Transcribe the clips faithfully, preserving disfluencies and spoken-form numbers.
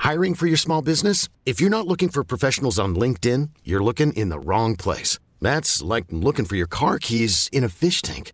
Hiring for your small business? If you're not looking for professionals on LinkedIn, you're looking in the wrong place. That's like looking for your car keys in a fish tank.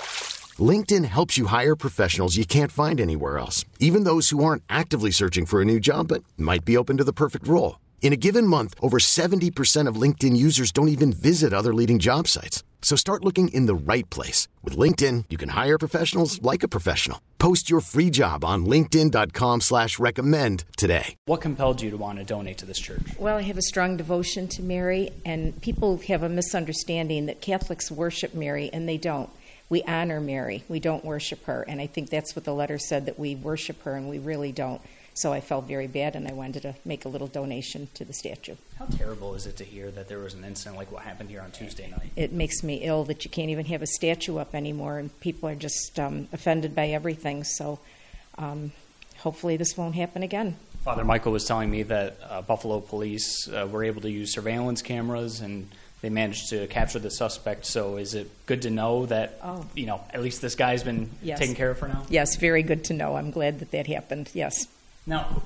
LinkedIn helps you hire professionals you can't find anywhere else, even those who aren't actively searching for a new job but might be open to the perfect role. In a given month, over seventy percent of LinkedIn users don't even visit other leading job sites. So start looking in the right place. With LinkedIn, you can hire professionals like a professional. Post your free job on linkedin.com slash recommend today. What compelled you to want to donate to this church? Well, I have a strong devotion to Mary, and people have a misunderstanding that Catholics worship Mary, and they don't. We honor Mary. We don't worship her, and I think that's what the letter said, that we worship her, and we really don't. So I felt very bad, and I wanted to make a little donation to the statue. How terrible is it to hear that there was an incident like what happened here on Tuesday night? It makes me ill that you can't even have a statue up anymore, and people are just um, offended by everything. So um, hopefully this won't happen again. Father Michael was telling me that uh, Buffalo police uh, were able to use surveillance cameras, and they managed to capture the suspect. So is it good to know that, oh. you know, at least this guy's been yes. taken care of for now? Yes, very good to know. I'm glad that that happened, yes. Now,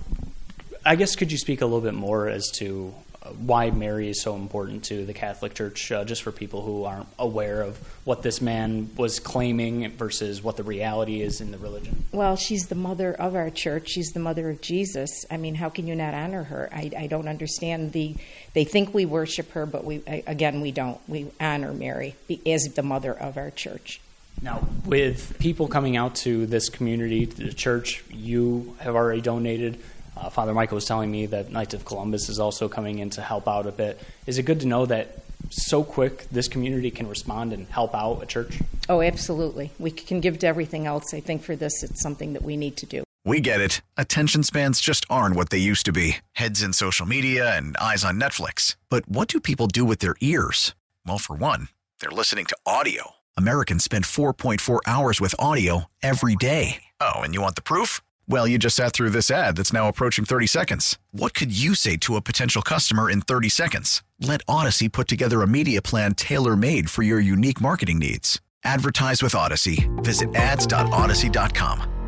I guess could you speak a little bit more as to why Mary is so important to the Catholic Church, uh, just for people who aren't aware of what this man was claiming versus what the reality is in the religion? Well, she's the mother of our church. She's the mother of Jesus. I mean, how can you not honor her? I, I don't understand. The They think we worship her, but we again, we don't. We honor Mary as the mother of our church. Now, with people coming out to this community, to the church, you have already donated. Uh, Father Michael was telling me that Knights of Columbus is also coming in to help out a bit. Is it good to know that so quick this community can respond and help out a church? Oh, absolutely. We can give to everything else. I think for this, it's something that we need to do. We get it. Attention spans just aren't what they used to be. Heads in social media and eyes on Netflix. But what do people do with their ears? Well, for one, they're listening to audio. Americans spend four point four hours with audio every day. Oh, and you want the proof? Well, you just sat through this ad that's now approaching thirty seconds. What could you say to a potential customer in thirty seconds? Let Odyssey put together a media plan tailor-made for your unique marketing needs. Advertise with Odyssey. Visit ads dot odyssey dot com.